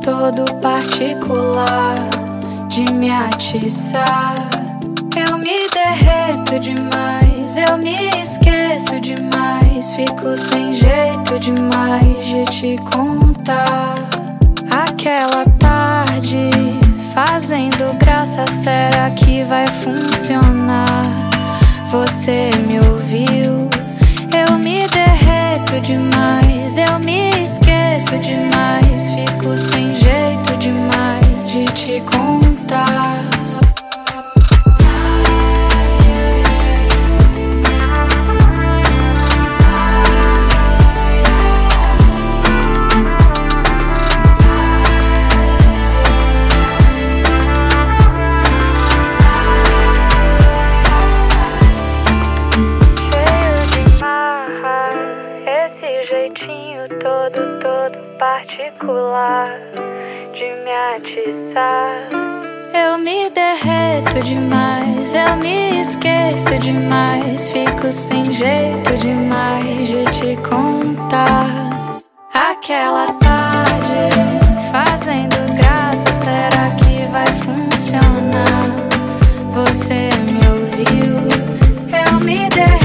todo particular de me atiçar. Eu me derreto demais, eu me esqueço demais, fico sem jeito demais de te contar. Aquela tarde, fazendo graça, será que vai funcionar? Você me ouviu? Eu me derreto demais, eu me esqueço demais, fico sem jeito demais de te contar. Todo particular de me atiçar. Eu me derreto demais, eu me esqueço demais, fico sem jeito demais de te contar. Aquela tarde, fazendo graça, será que vai funcionar? Você me ouviu? Eu me derreto